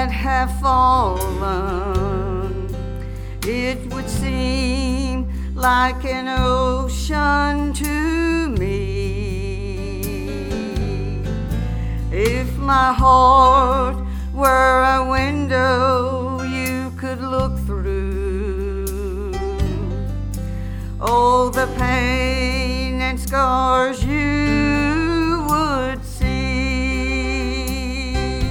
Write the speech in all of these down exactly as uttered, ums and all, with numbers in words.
that have fallen, it would seem like an ocean to me. If my heart were a window you could look through, all the pain and scars you would see.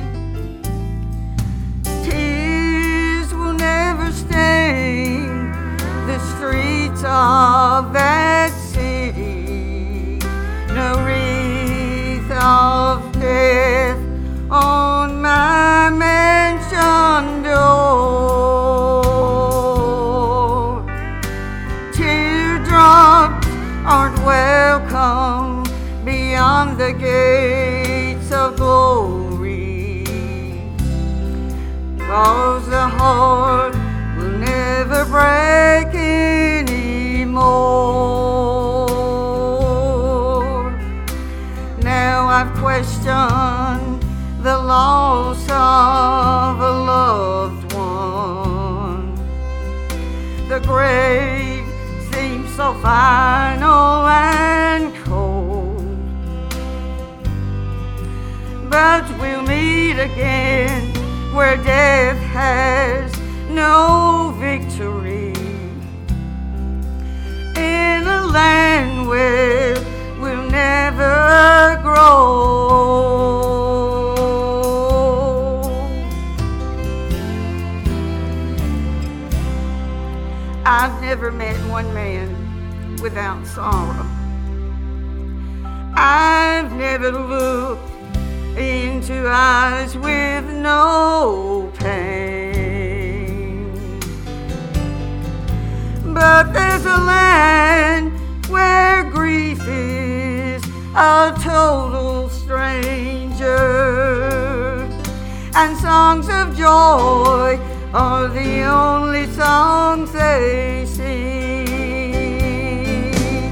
Tears will never stain the streets of that city, no wreath of death on my mansion door. Teardrops aren't welcome beyond the gates of glory, 'cause the heart will never break anymore. Now I've questioned the loss of a loved one. The grave seems so final and cold, but we'll meet again where death has no victory, in a land where we'll never grow. I've never met one man without sorrow. I've never looked into eyes with no pain. But there's a land where grief is a total stranger, and songs of joy are the only songs they sing.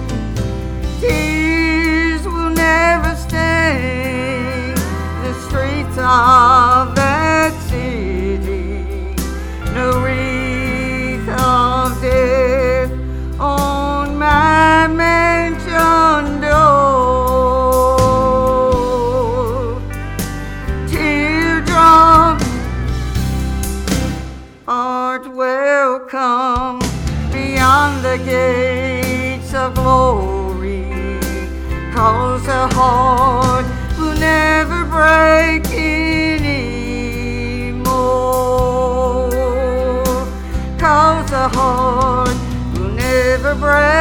Tears will never stain the streets of that city, no wreath of death on my mansion door. Teardrops aren't welcome beyond the gates of glory, 'cause a heart will never break anymore, 'cause a heart will never break